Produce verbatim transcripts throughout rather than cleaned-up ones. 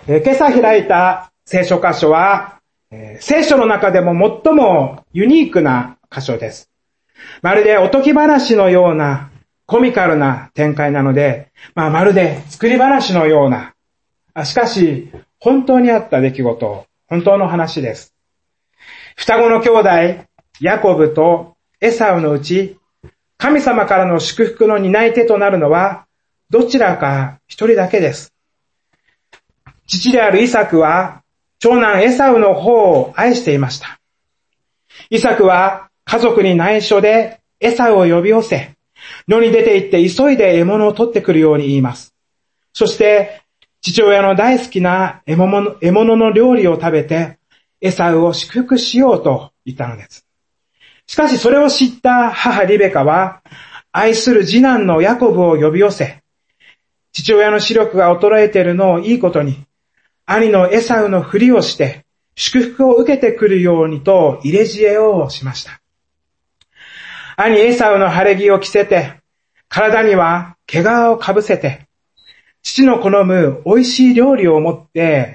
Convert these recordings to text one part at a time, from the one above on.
えー、今朝開いた聖書箇所は、えー、聖書の中でも最もユニークな箇所です。まるでおとぎ話のようなコミカルな展開なので、まあ、まるで作り話のような、しかし本当にあった出来事、本当の話です。双子の兄弟、ヤコブとエサウのうち、神様からの祝福の担い手となるのは、どちらか一人だけです。父であるイサクは、長男エサウの方を愛していました。イサクは家族に内緒でエサウを呼び寄せ、野に出て行って急いで獲物を取ってくるように言います。そして、父親の大好きな獲物、獲物の料理を食べて、エサウを祝福しようと言ったのです。しかしそれを知った母リベカは、愛する次男のヤコブを呼び寄せ、父親の視力が衰えているのをいいことに、兄のエサウのふりをして、祝福を受けてくるようにと入れ知恵をしました。兄エサウの晴れ着を着せて、体には毛皮をかぶせて、父の好む美味しい料理を持って、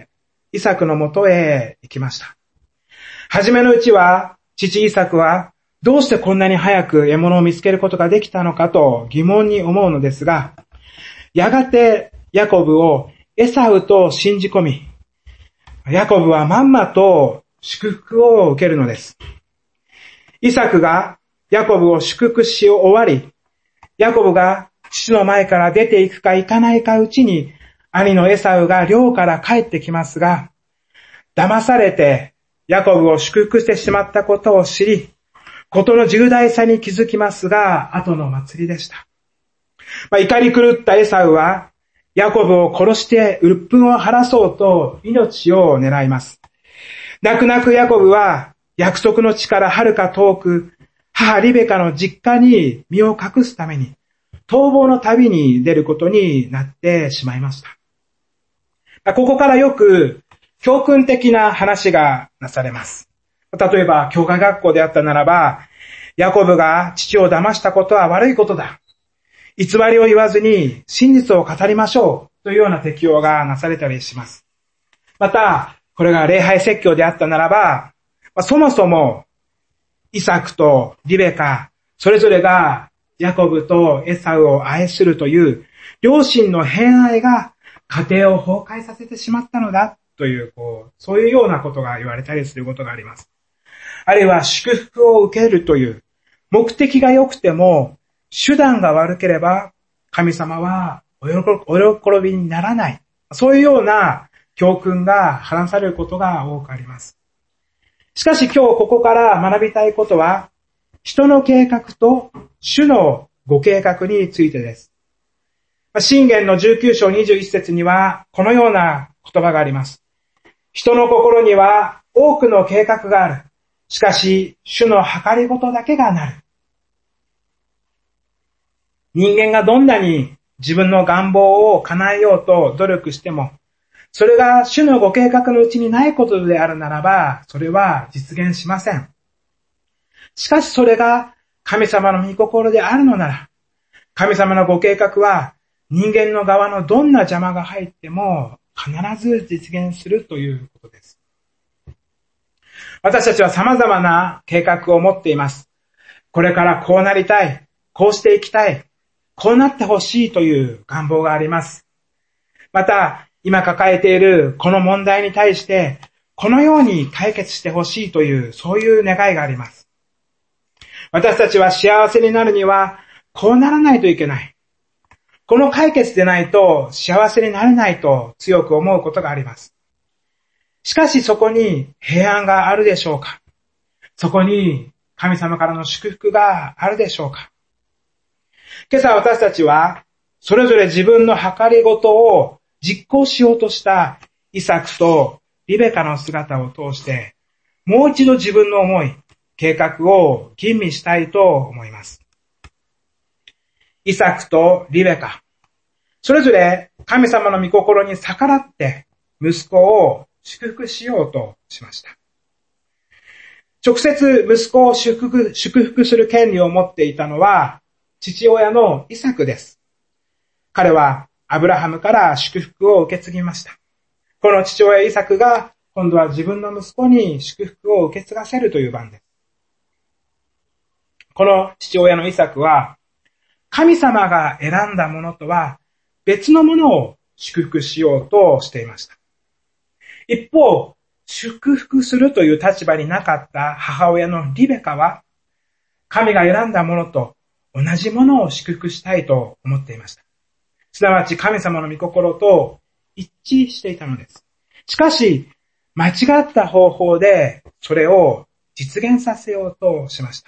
イサクのもとへ行きました。はじめのうちは、父イサクは、どうしてこんなに早く獲物を見つけることができたのかと疑問に思うのですが、やがてヤコブをエサウと信じ込み、ヤコブはまんまと祝福を受けるのです。イサクがヤコブを祝福し終わり、ヤコブが父の前から出て行くか行かないかうちに、兄のエサウが寮から帰ってきますが、騙されてヤコブを祝福してしまったことを知り、ことの重大さに気づきますが、後の祭りでした。まあ、怒り狂ったエサウは、ヤコブを殺して鬱憤を晴らそうと命を狙います。泣く泣くヤコブは、約束の地から遥か遠く、母リベカの実家に身を隠すために、逃亡の旅に出ることになってしまいました。ここからよく教訓的な話がなされます。例えば、教会学校であったならば、ヤコブが父を騙したことは悪いことだ。偽りを言わずに真実を語りましょうというような適用がなされたりします。また、これが礼拝説教であったならば、そもそもイサクとリベカ、それぞれがヤコブとエサウを愛するという両親の偏愛が家庭を崩壊させてしまったのだという、こう、そういうようなことが言われたりすることがあります。あるいは祝福を受けるという目的が良くても手段が悪ければ神様はお喜びにならない。そういうような教訓が話されることが多くあります。しかし今日ここから学びたいことは人の計画と主のご計画についてです。箴言のじゅうきゅう章にじゅういち節にはこのような言葉があります。人の心には多くの計画がある。しかし、主の計りごとだけがなる。人間がどんなに自分の願望を叶えようと努力しても、それが主のご計画のうちにないことであるならば、それは実現しません。しかしそれが神様の御心であるのなら、神様のご計画は人間の側のどんな邪魔が入っても必ず実現するということです。私たちは様々な計画を持っています。これからこうなりたい、こうしていきたい、こうなってほしいという願望があります。また、今抱えているこの問題に対して、このように解決してほしいという、そういう願いがあります。私たちは幸せになるには、こうならないといけない。この解決でないと幸せになれないと強く思うことがあります。しかしそこに平安があるでしょうか？そこに神様からの祝福があるでしょうか？今朝私たちはそれぞれ自分の計りごとを実行しようとしたイサクとリベカの姿を通してもう一度自分の思い、計画を吟味したいと思います。イサクとリベカ、それぞれ神様の御心に逆らって息子を祝福しようとしました。直接息子を祝福、祝福する権利を持っていたのは父親のイサクです。彼はアブラハムから祝福を受け継ぎました。 この父親イサクが今度は自分の息子に祝福を受け継がせるという番です。この父親のイサクは、神様が選んだものとは別のものを祝福しようとしていました。一方、祝福するという立場になかった母親のリベカは、神が選んだものと同じものを祝福したいと思っていました。すなわち神様の御心と一致していたのです。しかし、間違った方法でそれを実現させようとしました。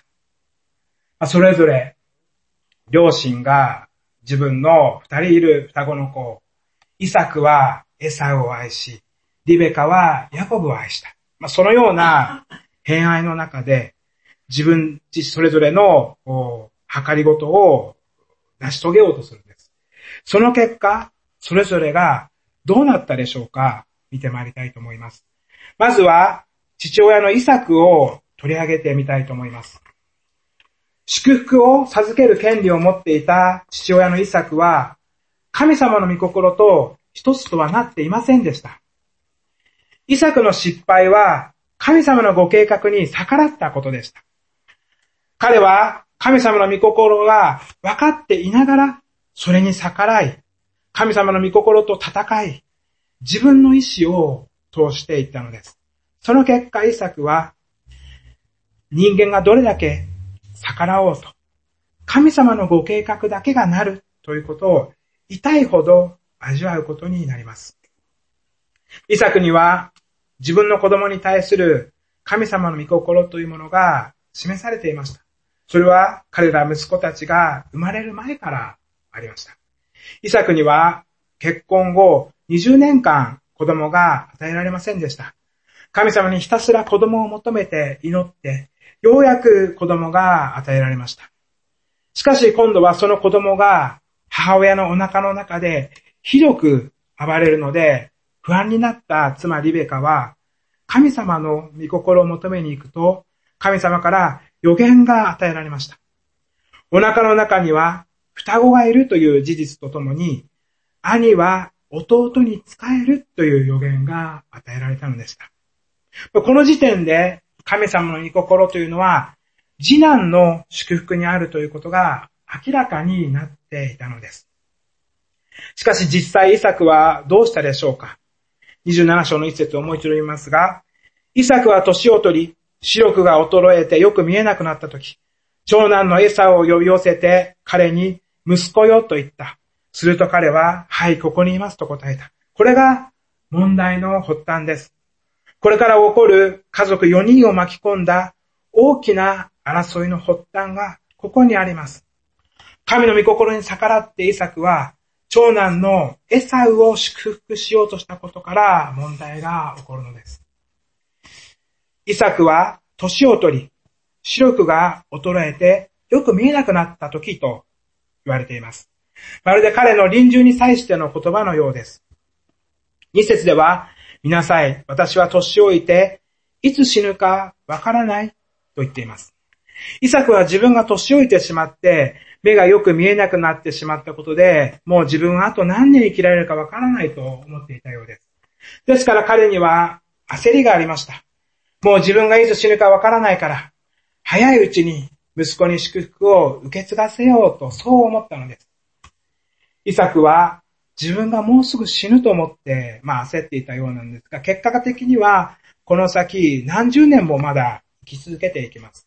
それぞれ両親が自分の二人いる双子の子、イサクはエサウを愛し、リベカはヤコブを愛した。まあ、そのような偏愛の中で自分自それぞれの計りごとを成し遂げようとするんです。その結果、それぞれがどうなったでしょうか、見てまいりたいと思います。まずは父親のイサクを取り上げてみたいと思います。祝福を授ける権利を持っていた父親のイサクは、神様の御心と一つとはなっていませんでした。イサクの失敗は神様のご計画に逆らったことでした。彼は神様の御心が分かっていながら、それに逆らい、神様の御心と戦い、自分の意志を通していったのです。その結果、イサクは人間がどれだけ逆らおうと、神様のご計画だけがなるということを痛いほど味わうことになります。イサクには自分の子供に対する神様の御心というものが示されていました。それは彼ら息子たちが生まれる前からありました。イサクには結婚後にじゅうねんかん子供が与えられませんでした。神様にひたすら子供を求めて祈って、ようやく子供が与えられました。しかし今度はその子供が母親のお腹の中でひどく暴れるので、不安になった妻リベカは神様の御心を求めに行くと、神様から予言が与えられました。お腹の中には双子がいるという事実とともに、兄は弟に仕えるという予言が与えられたのでした。この時点で神様の御心というのは次男の祝福にあるということが明らかになっていたのです。しかし実際イサクはどうしたでしょうか。にじゅうなな章の一節をもう一度言いますが、イサクは年を取り、視力が衰えてよく見えなくなったとき、長男のエサを呼び寄せて彼に息子よと言った。すると彼は、はい、ここにいますと答えた。これが問題の発端です。これから起こる家族よにんを巻き込んだ大きな争いの発端がここにあります。神の御心に逆らってイサクは長男のエサウを祝福しようとしたことから問題が起こるのです。イサクは年を取り、視力が衰えてよく見えなくなった時と言われています。まるで彼の臨終に際しての言葉のようです。に節では、見なさい、私は年老いて、いつ死ぬかわからないと言っています。イサクは自分が年老いてしまって、目がよく見えなくなってしまったことで、もう自分はあと何年生きられるかわからないと思っていたようです。ですから彼には焦りがありました。もう自分がいつ死ぬかわからないから、早いうちに息子に祝福を受け継がせようとそう思ったのです。イサクは自分がもうすぐ死ぬと思って、まあ焦っていたようなんですが、結果的にはこの先何十年もまだ生き続けていきます。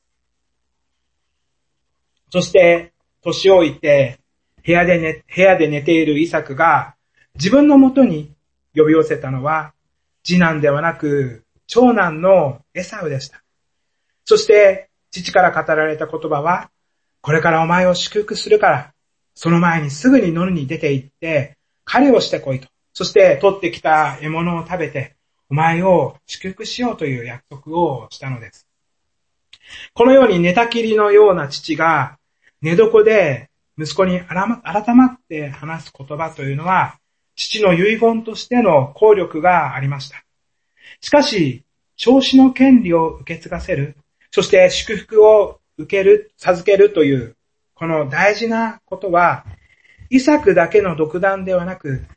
そして年老いて部屋で寝、部屋で寝ているイサクが自分のもとに呼び寄せたのは次男ではなく長男のエサウでした。そして父から語られた言葉は、これからお前を祝福するから、その前にすぐに野に出て行って狩りをしてこいと。そして取ってきた獲物を食べてお前を祝福しようという約束をしたのです。このように寝たきりのような父が寝床で息子に改まって話す言葉というのは父の遺言としての効力がありました。しかし、長子の権利を受け継がせる、そして祝福を受ける、授けるというこの大事なことはイサクだけの独断ではなく、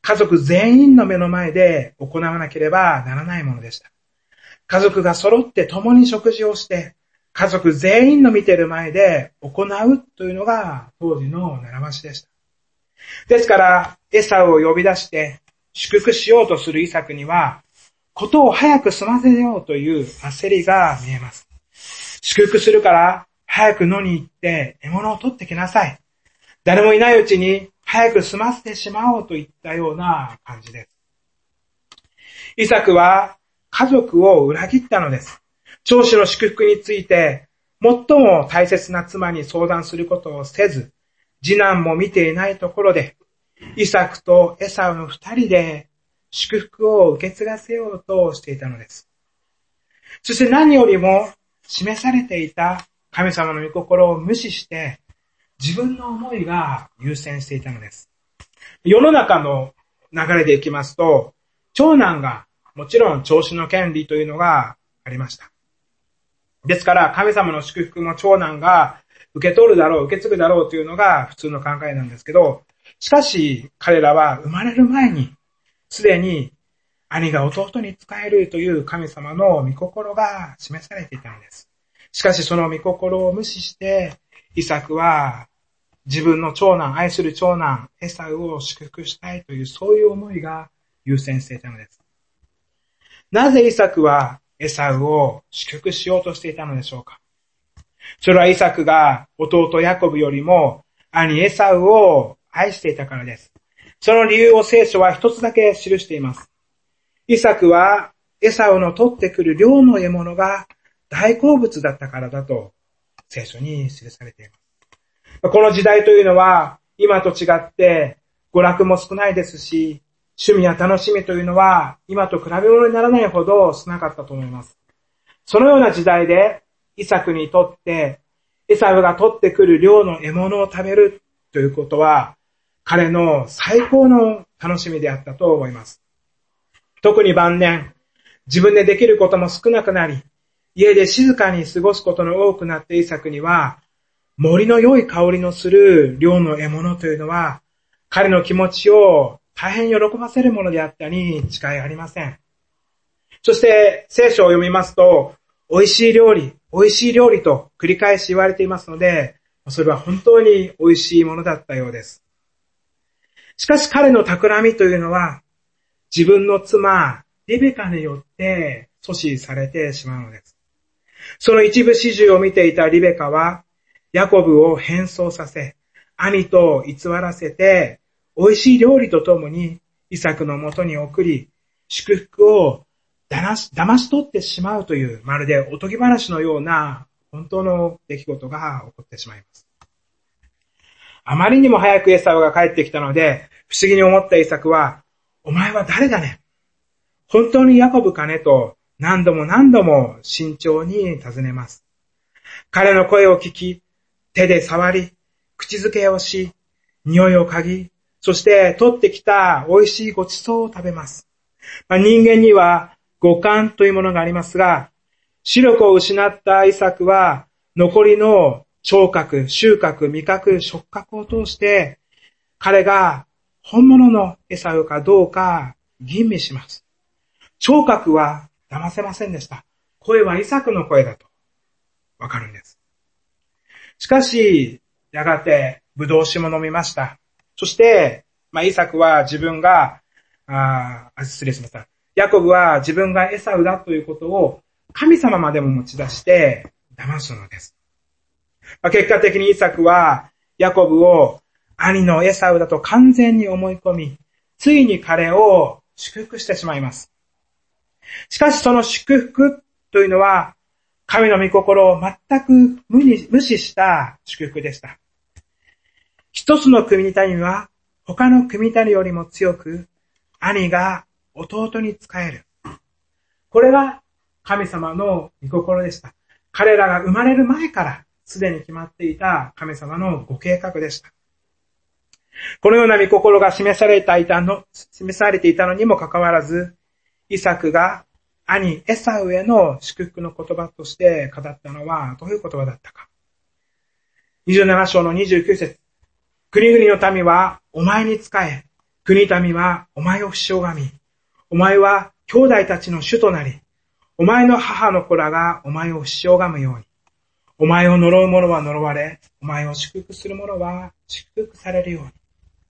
家族全員の目の前で行わなければならないものでした。家族が揃って共に食事をして、家族全員の見ている前で行うというのが当時の習わしでした。ですから、エサウを呼び出して祝福しようとするイサクには、ことを早く済ませようという焦りが見えます。祝福するから早く野に行って獲物を取ってきなさい。誰もいないうちに早く済ませてしまおうといったような感じです。イサクは家族を裏切ったのです。長子の祝福について最も大切な妻に相談することをせず、次男も見ていないところで、イサクとエサウの二人で祝福を受け継がせようとしていたのです。そして何よりも示されていた神様の御心を無視して自分の思いが優先していたのです。世の中の流れでいきますと、長男がもちろん長子の権利というのがありました。ですから神様の祝福も長男が受け取るだろう、受け継ぐだろうというのが普通の考えなんですけど、しかし彼らは生まれる前にすでに兄が弟に仕えるという神様の御心が示されていたのです。しかしその御心を無視してイサクは自分の長男、愛する長男エサウを祝福したいというそういう思いが優先していたのです。なぜイサクはエサウを祝福しようとしていたのでしょうか。それはイサクが弟ヤコブよりも兄エサウを愛していたからです。その理由を聖書は一つだけ記しています。イサクはエサウの取ってくる猟の獲物が大好物だったからだと聖書に記されています。この時代というのは今と違って娯楽も少ないですし、趣味や楽しみというのは今と比べ物にならないほど少なかったと思います。そのような時代でイサクにとってエサウが取ってくる猟の獲物を食べるということは彼の最高の楽しみであったと思います。特に晩年、自分でできることも少なくなり、家で静かに過ごすことの多くなってイサクには、森の良い香りのする猟の獲物というのは、彼の気持ちを大変喜ばせるものであったに違いありません。そして聖書を読みますと、美味しい料理、美味しい料理と繰り返し言われていますので、それは本当に美味しいものだったようです。しかし彼の企みというのは、自分の妻、リベカによって阻止されてしまうのです。その一部始終を見ていたリベカは、ヤコブを変装させ、兄と偽らせて、美味しい料理とともにイサクのもとに送り、祝福を騙し、騙し取ってしまうという、まるでおとぎ話のような本当の出来事が起こってしまいます。あまりにも早くエサウが帰ってきたので、不思議に思ったイサクは、お前は誰だね？本当にヤコブかね？と何度も何度も慎重に尋ねます。彼の声を聞き、手で触り、口づけをし、匂いを嗅ぎ、そして取ってきた美味しいごちそうを食べます。まあ、人間には五感というものがありますが、視力を失ったイサクは残りの聴覚、収穫、味覚、触覚を通して、彼が本物のエサウかどうか吟味します。聴覚は騙せませんでした。声はイサクの声だとわかるんです。しかし、やがてブドウ酒も飲みました。そして、まあ、イサクは自分が、あ失礼しました。ヤコブは自分がエサウだということを神様までも持ち出して騙すのです。まあ、結果的にイサクはヤコブを兄のエサウだと完全に思い込み、ついに彼を祝福してしまいます。しかしその祝福というのは、神の御心を全く無に無視した祝福でした。一つの国民は他の国民よりも強く、兄が弟に仕える。これが神様の御心でした。彼らが生まれる前からすでに決まっていた神様のご計画でした。このような御心が示されていたの、示されていたのにもかかわらず、イサクが兄エサウへの祝福の言葉として語ったのはどういう言葉だったか。にじゅうなな章のにじゅうきゅう節。国々の民はお前に仕え、 国民はお前を不死拝み、お前は兄弟たちの主となり、お前の母の子らがお前を不死拝むように、お前を呪う者は呪われ、お前を祝福する者は祝福されるように。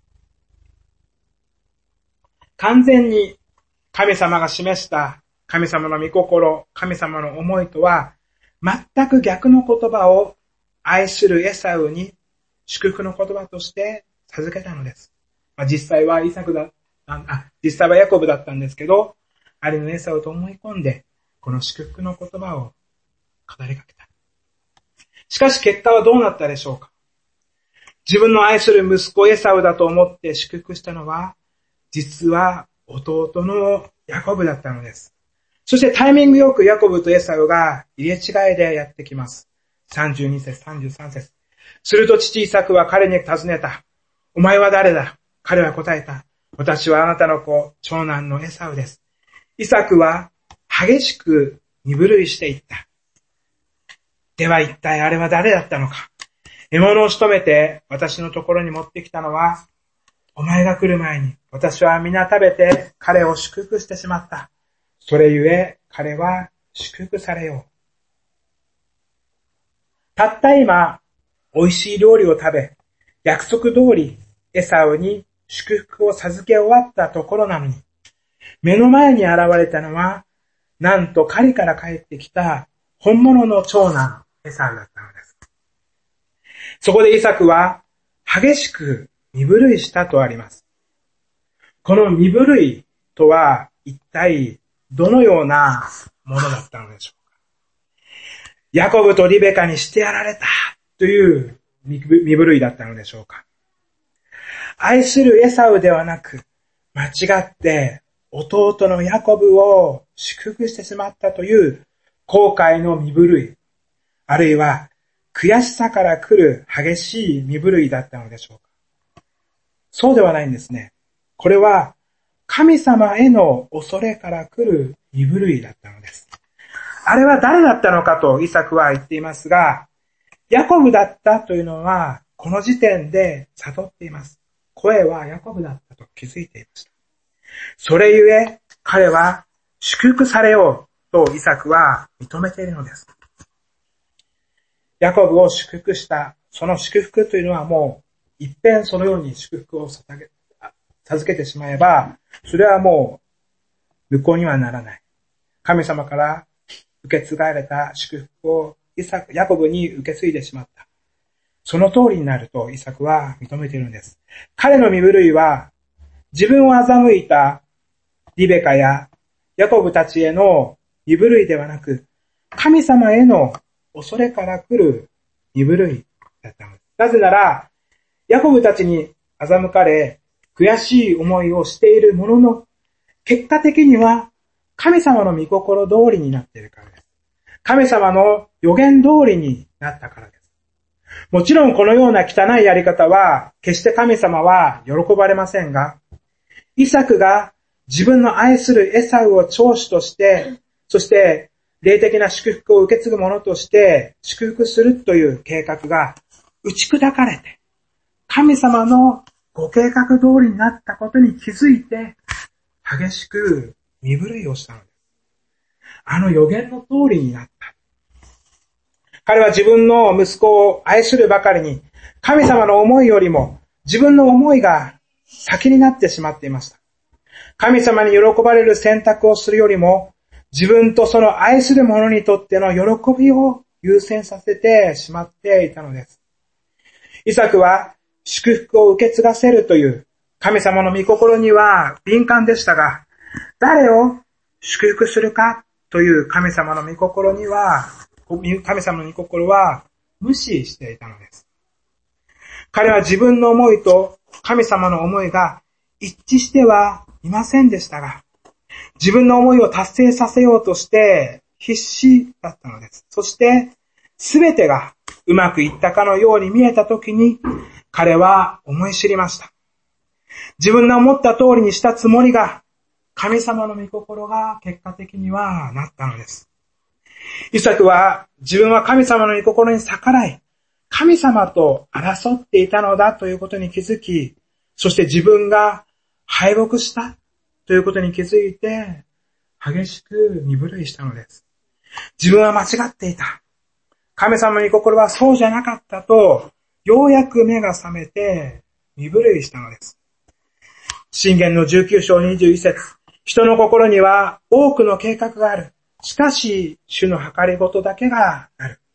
完全に神様が示した神様の御心、神様の思いとは全く逆の言葉を愛するエサウに祝福の言葉として授けたのです。まあ、実際はイサクだ、あ、実際はヤコブだったんですけど、兄のエサウと思い込んで、この祝福の言葉を語りかけた。しかし結果はどうなったでしょうか。自分の愛する息子エサウだと思って祝福したのは、実は弟のヤコブだったのです。そしてタイミングよくヤコブとエサウが入れ違いでやってきます。さんじゅうに節、さんじゅうさん節。すると父イサクは彼に尋ねた。お前は誰だ？彼は答えた。私はあなたの子、長男のエサウです。イサクは激しく身震いしていった。では一体あれは誰だったのか。獲物を仕留めて私のところに持ってきたのは、お前が来る前に私は皆食べて彼を祝福してしまった。それゆえ彼は祝福されよう。たった今、美味しい料理を食べ、約束通りエサウに祝福を授け終わったところなのに、目の前に現れたのは、なんと狩りから帰ってきた本物の長男エサウだったのです。そこでイサクは激しく身震いしたとあります。この身震いとは一体どのようなものだったのでしょうか。ヤコブとリベカにしてやられたという身震いだったのでしょうか。愛するエサウではなく、間違って弟のヤコブを祝福してしまったという後悔の身震い、あるいは悔しさから来る激しい身震いだったのでしょうか。そうではないんですね。これは神様への恐れから来る身震いだったのです。あれは誰だったのかとイサクは言っていますが、ヤコブだったというのはこの時点で悟っています。声はヤコブだったと気づいていました。それゆえ彼は祝福されようとイサクは認めているのです。ヤコブを祝福した、その祝福というのはもう一遍そのように祝福を授け、授けてしまえば、それはもう無効にはならない。神様から受け継がれた祝福をイサク、ヤコブに受け継いでしまった。その通りになるとイサクは認めているんです。彼の身震いは自分を欺いたリベカやヤコブたちへの身震いではなく、神様への恐れから来る身震いだったのです。なぜなら、ヤコブたちに欺かれ、悔しい思いをしているものの、結果的には神様の御心通りになっているからです。神様の予言通りになったからです。もちろんこのような汚いやり方は、決して神様は喜ばれませんが、イサクが自分の愛するエサウを長子として、そして霊的な祝福を受け継ぐ者として祝福するという計画が打ち砕かれて、神様のご計画通りになったことに気づいて、激しく身震いをしたのです。あの予言の通りになった。彼は自分の息子を愛するばかりに、神様の思いよりも自分の思いが先になってしまっていました。神様に喜ばれる選択をするよりも、自分とその愛する者にとっての喜びを優先させてしまっていたのです。イサクは祝福を受け継がせるという神様の御心には敏感でしたが、誰を祝福するかという神様の御心には、神様の御心は無視していたのです。彼は自分の思いと神様の思いが一致してはいませんでしたが、自分の思いを達成させようとして必死だったのです。そして、すべてがうまくいったかのように見えたときに、彼は思い知りました。自分の思った通りにしたつもりが、神様の御心が結果的にはなったのです。イサクは自分は神様の御心に逆らい、神様と争っていたのだということに気づき、そして自分が敗北したということに気づいて、激しく身震いしたのです。自分は間違っていた。神様の御心はそうじゃなかったと、ようやく目が覚めて身震いしたのです。箴言のじゅうきゅう章にじゅういち節。人の心には多くの計画がある。しかし、主の計りごとだけがある。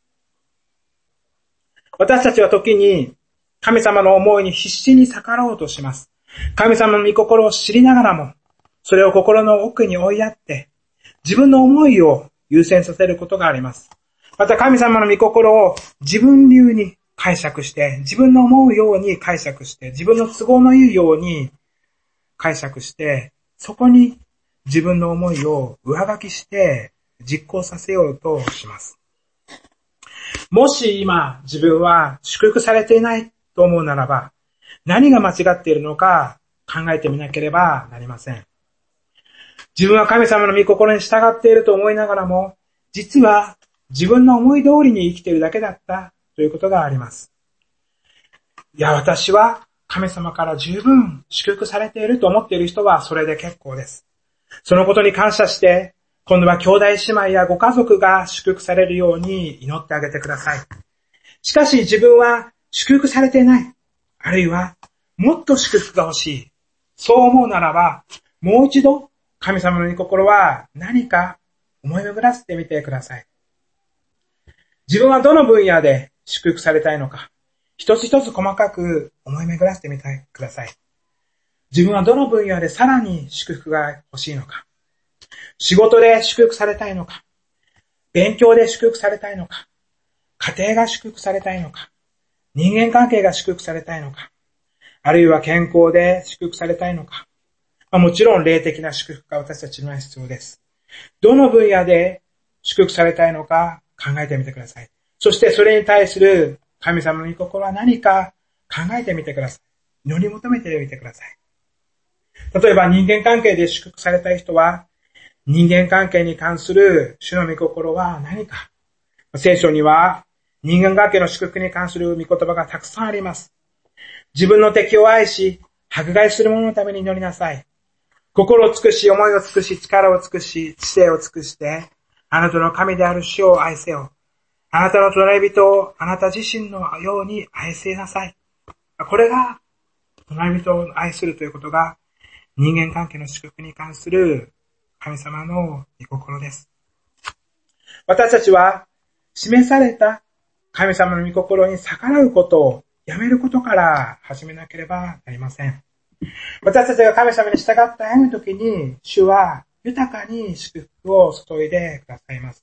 私たちは時に神様の思いに必死に逆らおうとします。神様の御心を知りながらも、それを心の奥に追いやって、自分の思いを優先させることがあります。また神様の御心を自分流に解釈して、自分の思うように解釈して、自分の都合のいいように解釈して、そこに自分の思いを上書きして実行させようとします。もし今自分は祝福されていないと思うならば、何が間違っているのか考えてみなければなりません。自分は神様の御心に従っていると思いながらも、実は自分の思い通りに生きているだけだったということがあります。いや、私は神様から十分祝福されていると思っている人はそれで結構です。そのことに感謝して、今度は兄弟姉妹やご家族が祝福されるように祈ってあげてください。しかし自分は祝福されていない。あるいはもっと祝福が欲しい。そう思うならば、もう一度神様の御心は何か思い巡らせてみてください。自分はどの分野で祝福されたいのか、一つ一つ細かく思い巡らせてみてください。自分はどの分野でさらに祝福が欲しいのか、仕事で祝福されたいのか、勉強で祝福されたいのか、家庭が祝福されたいのか、人間関係が祝福されたいのか、あるいは健康で祝福されたいのか、もちろん霊的な祝福が私たちには必要です。どの分野で祝福されたいのか考えてみてください。そしてそれに対する神様の御心は何か考えてみてください。祈り求めてみてください。例えば人間関係で祝福されたい人は、人間関係に関する主の御心は何か。聖書には人間関係の祝福に関する御言葉がたくさんあります。自分の敵を愛し、迫害する者のために祈りなさい。心を尽くし、思いを尽くし、力を尽くし、知性を尽くして、あなたの神である主を愛せよ。あなたの隣人をあなた自身のように愛せなさい。これが、隣人を愛するということが、人間関係の祝福に関する神様の御心です。私たちは、示された神様の御心に逆らうことをやめることから始めなければなりません。私たちが神様に従って歩むときに、主は豊かに祝福を注いでくださいます。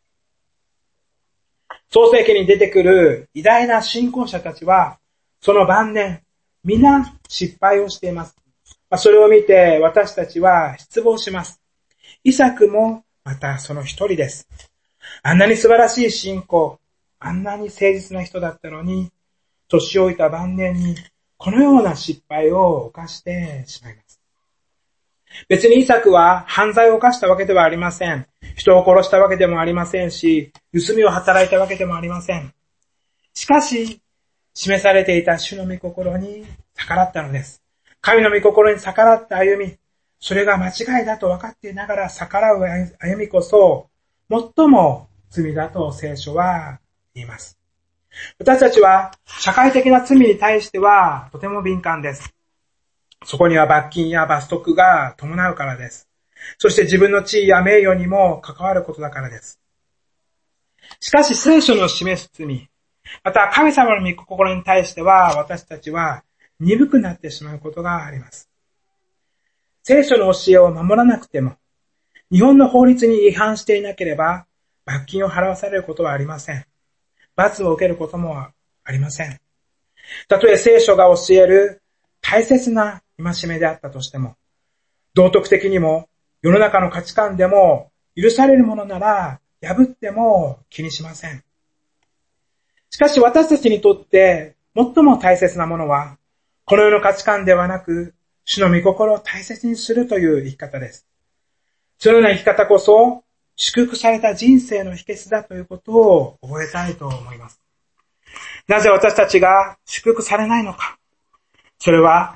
創世記に出てくる偉大な信仰者たちは、その晩年、皆失敗をしています。それを見て私たちは失望します。イサクもまたその一人です。あんなに素晴らしい信仰、あんなに誠実な人だったのに、年老いた晩年にこのような失敗を犯してしまいます。別にイサクは犯罪を犯したわけではありません。人を殺したわけでもありませんし、盗みを働いたわけでもありません。しかし、示されていた主の御心に逆らったのです。神の御心に逆らった歩み、それが間違いだと分かっていながら逆らう歩みこそ、最も罪だと聖書は言います。私たちは社会的な罪に対してはとても敏感です。そこには罰金や罰則が伴うからです。そして自分の地位や名誉にも関わることだからです。しかし聖書の示す罪、また神様の御心に対しては私たちは鈍くなってしまうことがあります。聖書の教えを守らなくても、日本の法律に違反していなければ罰金を払わされることはありません。罰を受けることもありません。たとえ聖書が教える大切な戒めであったとしても、道徳的にも世の中の価値観でも許されるものなら破っても気にしません。しかし私たちにとって最も大切なものは、この世の価値観ではなく、主の御心を大切にするという生き方です。そのような生き方こそ、祝福された人生の秘訣だということを覚えたいと思います。なぜ私たちが祝福されないのか。それは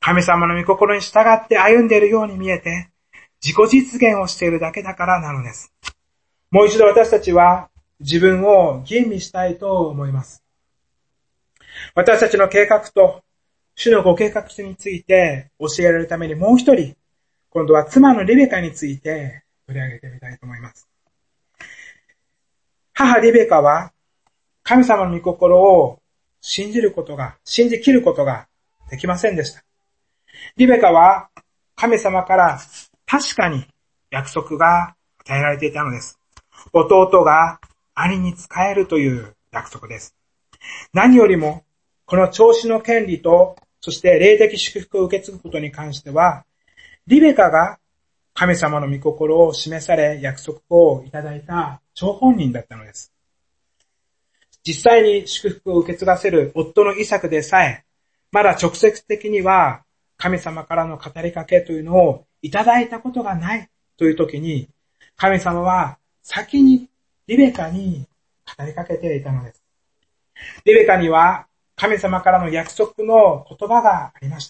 神様の御心に従って歩んでいるように見えて、自己実現をしているだけだからなのです。もう一度私たちは自分を吟味したいと思います。私たちの計画と主のご計画について教えられるためにもう一人、今度は妻のリベカについて取り上げてみたいと思います。母リベカは神様の御心を信じることが、信じきることができませんでした。リベカは神様から確かに約束が与えられていたのです。弟が兄に仕えるという約束です。何よりもこの長子の権利と、そして霊的祝福を受け継ぐことに関しては、リベカが神様の御心を示され約束をいただいた張本人だったのです。実際に祝福を受け継がせる夫のイサクでさえ、まだ直接的には神様からの語りかけというのをいただいたことがないという時に、神様は先にリベカに語りかけていたのです。リベカには神様からの約束の言葉がありました。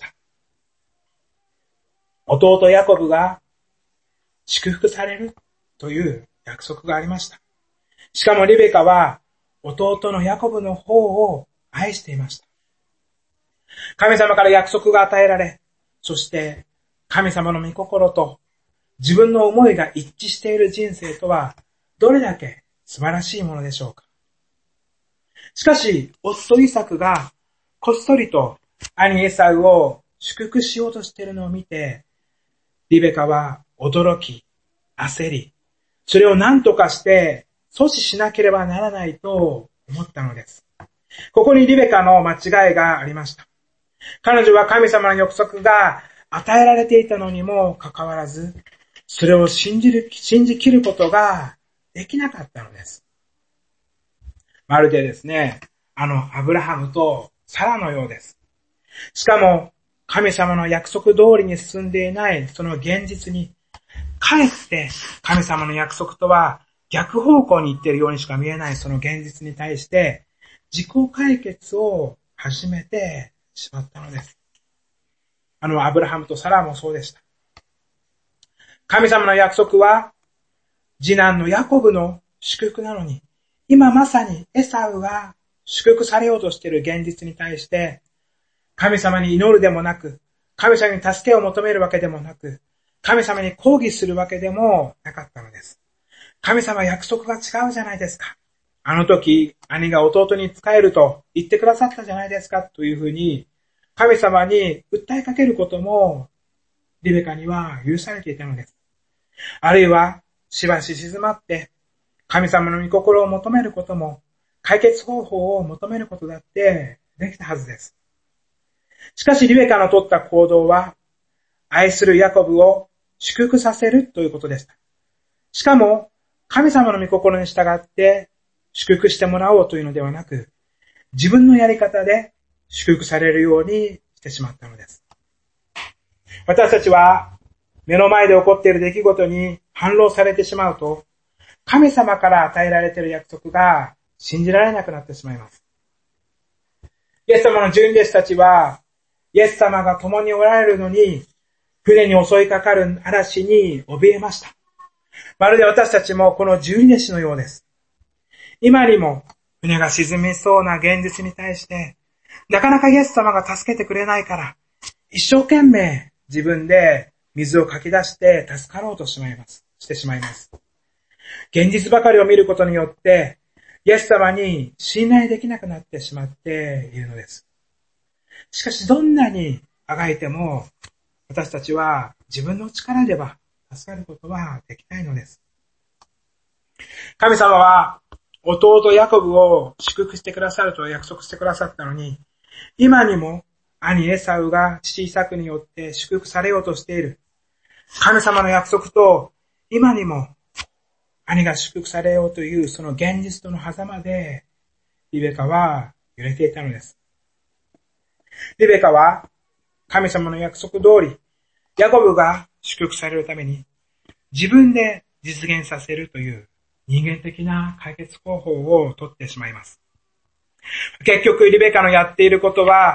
弟ヤコブが祝福されるという約束がありました。しかもリベカは弟のヤコブの方を愛していました。神様から約束が与えられ、そして神様の御心と自分の思いが一致している人生とはどれだけ素晴らしいものでしょうか。しかし、夫イサクがこっそりと兄エサウを祝福しようとしているのを見て、リベカは驚き、焦り、それを何とかして阻止しなければならないと思ったのです。ここにリベカの間違いがありました。彼女は神様の約束が与えられていたのにもかかわらず、それを信じる、信じきることができなかったのです。まるでですね、あのアブラハムとサラのようです。しかも神様の約束通りに進んでいないその現実に、かえって神様の約束とは逆方向に行っているようにしか見えないその現実に対して自己解決を始めてしまったのです。あのアブラハムとサラもそうでした。神様の約束は次男のヤコブの祝福なのに、今まさにエサウが祝福されようとしている現実に対して神様に祈るでもなく、神様に助けを求めるわけでもなく、神様に抗議するわけでもなかったのです。神様約束が違うじゃないですか。あの時兄が弟に仕えると言ってくださったじゃないですかというふうに神様に訴えかけることもリベカには許されていたのです。あるいはしばし静まって神様の御心を求めることも解決方法を求めることだってできたはずです。しかしリベカの取った行動は愛するヤコブを祝福させるということでした。しかも神様の御心に従って祝福してもらおうというのではなく、自分のやり方で祝福されるようにしてしまったのです。私たちは目の前で起こっている出来事に反応されてしまうと、神様から与えられている約束が信じられなくなってしまいます。イエス様の十二弟子たちは、イエス様が共におられるのに、船に襲いかかる嵐に怯えました。まるで私たちもこの十二弟子のようです。今にも船が沈みそうな現実に対して、なかなかイエス様が助けてくれないから、一生懸命自分で水をかき出して助かろうとしまいます。してしまいます。現実ばかりを見ることによって、イエス様に信頼できなくなってしまっているのです。しかしどんなにあがいても、私たちは自分の力では助かることはできないのです。神様は弟ヤコブを祝福してくださると約束してくださったのに、今にも兄エサウが父イサクによって祝福されようとしている。神様の約束と今にも兄が祝福されようというその現実との狭間でリベカは揺れていたのです。リベカは神様の約束通りヤコブが祝福されるために自分で実現させるという人間的な解決方法を取ってしまいます。結局リベカのやっていることは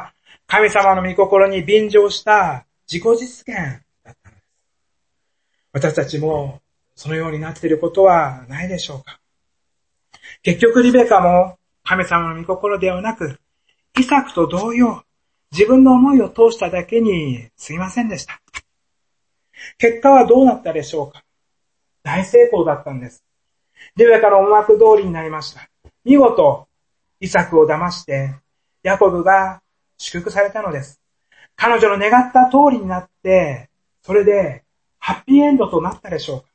神様の御心に便乗した自己実現だったのです。私たちもそのようになっていることはないでしょうか。結局リベカも神様の御心ではなく、イサクと同様、自分の思いを通しただけに過ぎませんでした。結果はどうなったでしょうか。大成功だったんです。リベカの思惑通りになりました。見事、イサクを騙して、ヤコブが祝福されたのです。彼女の願った通りになって、それでハッピーエンドとなったでしょうか。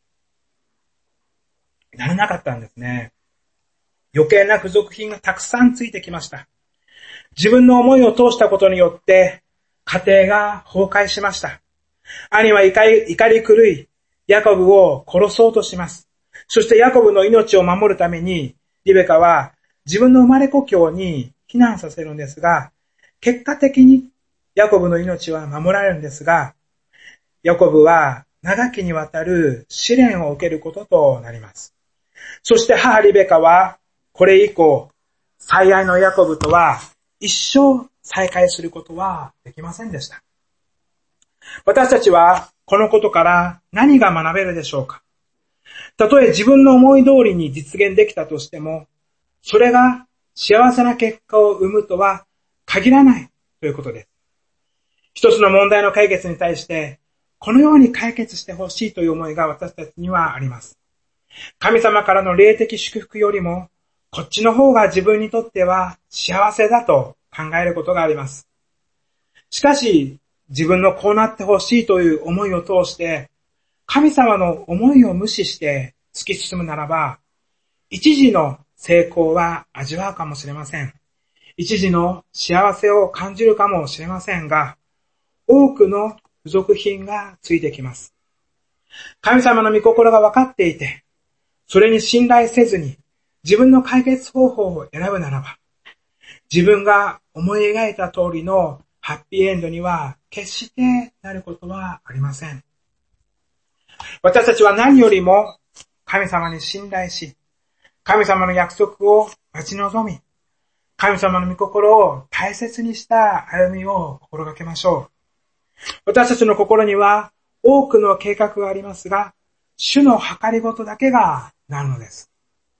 ならなかったんですね。余計な付属品がたくさんついてきました。自分の思いを通したことによって、家庭が崩壊しました。兄は怒り、怒り狂い、ヤコブを殺そうとします。そしてヤコブの命を守るために、リベカは自分の生まれ故郷に避難させるんですが、結果的にヤコブの命は守られるんですが、ヤコブは長きにわたる試練を受けることとなります。そして母リベカは、これ以降、最愛のヤコブとは一生再会することはできませんでした。私たちはこのことから何が学べるでしょうか。たとえ自分の思い通りに実現できたとしても、それが幸せな結果を生むとは限らないということです。一つの問題の解決に対して、このように解決してほしいという思いが私たちにはあります。神様からの霊的祝福よりも、こっちの方が自分にとっては幸せだと考えることがあります。しかし、自分のこうなってほしいという思いを通して、神様の思いを無視して突き進むならば、一時の成功は味わうかもしれません。一時の幸せを感じるかもしれませんが、多くの付属品がついてきます。神様の御心が分かっていて、それに信頼せずに自分の解決方法を選ぶならば、自分が思い描いた通りのハッピーエンドには決してなることはありません。私たちは何よりも神様に信頼し、神様の約束を待ち望み、神様の御心を大切にした歩みを心がけましょう。私たちの心には多くの計画がありますが、主の計りごとだけがなるのです。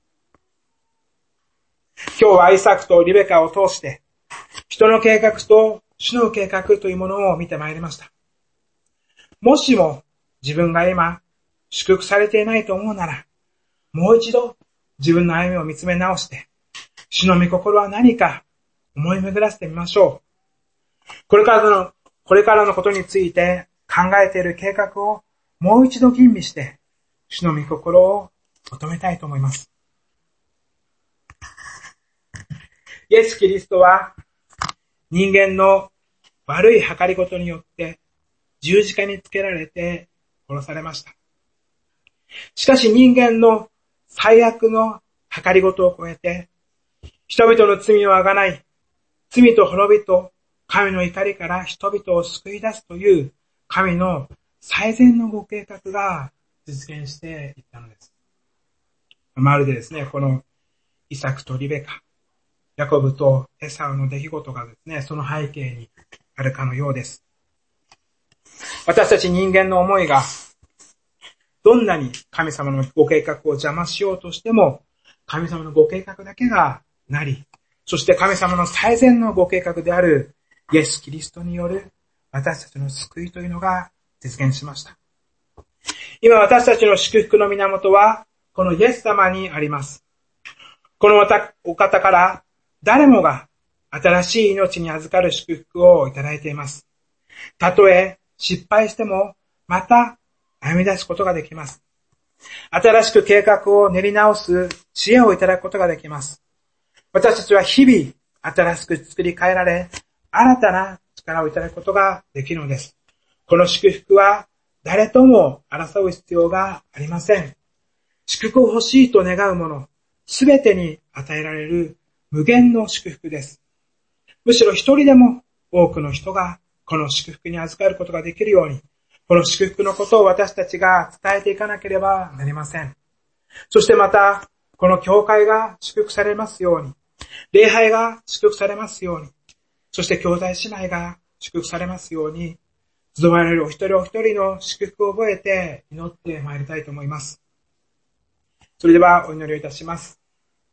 今日はイサクとリベカを通して、人の計画と主の計画というものを見てまいりました。もしも自分が今祝福されていないと思うなら、もう一度自分の歩みを見つめ直して、主の御心は何か思い巡らせてみましょう。これからの、これからのことについて考えている計画をもう一度吟味して、主の御心を求めたいと思います。イエス・キリストは人間の悪い計りごとによって十字架につけられて殺されました。しかし人間の最悪の計りごとを超えて、人々の罪をあがない、罪と滅びと神の怒りから人々を救い出すという神の最善のご計画が実現していったのです。まるでですね、このイサクとリベカ、ヤコブとエサウの出来事がですね、その背景にあるかのようです。私たち人間の思いがどんなに神様のご計画を邪魔しようとしても、神様のご計画だけがなり、そして神様の最善のご計画であるイエス・キリストによる私たちの救いというのが実現しました。今私たちの祝福の源はこのイエス様にあります。このお方から誰もが新しい命に預かる祝福をいただいています。たとえ失敗してもまた歩み出すことができます。新しく計画を練り直す知恵をいただくことができます。私たちは日々新しく作り変えられ、新たな力をいただくことができるのです。この祝福は誰とも争う必要がありません。祝福を欲しいと願うもの、すべてに与えられる無限の祝福です。むしろ一人でも多くの人がこの祝福に預かることができるように、この祝福のことを私たちが伝えていかなければなりません。そしてまた、この教会が祝福されますように、礼拝が祝福されますように、 そして兄弟姉妹が祝福されますように、集われるお一人お一人の祝福を覚えて祈ってまいりたいと思います。それではお祈りをいたします。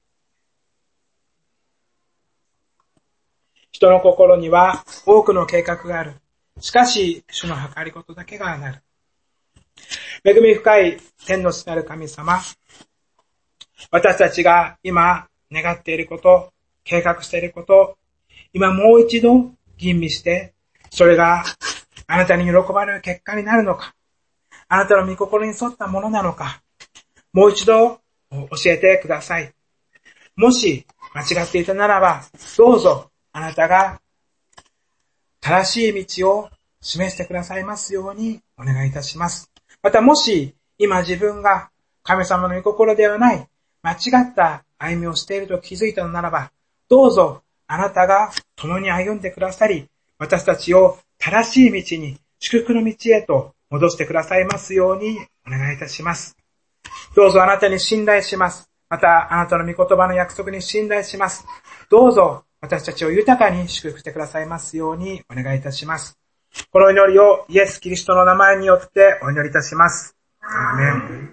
人の心には多くの計画がある。しかし、主の計りごとだけがなる。恵み深い天の父なる神様、私たちが今願っていること、計画していること、今もう一度吟味して、それがあなたに喜ばれる結果になるのか、あなたの御心に沿ったものなのか、もう一度教えてください。もし間違っていたならば、どうぞあなたが正しい道を示してくださいますようにお願いいたします。またもし今自分が神様の御心ではない間違った歩みをしていると気づいたのならば、どうぞあなたが共に歩んでくださり、私たちを正しい道に、祝福の道へと戻してくださいますようにお願いいたします。どうぞあなたに信頼します。またあなたの御言葉の約束に信頼します。どうぞ私たちを豊かに祝福してくださいますようにお願いいたします。この祈りをイエス・キリストの名前によってお祈りいたします。アーメン。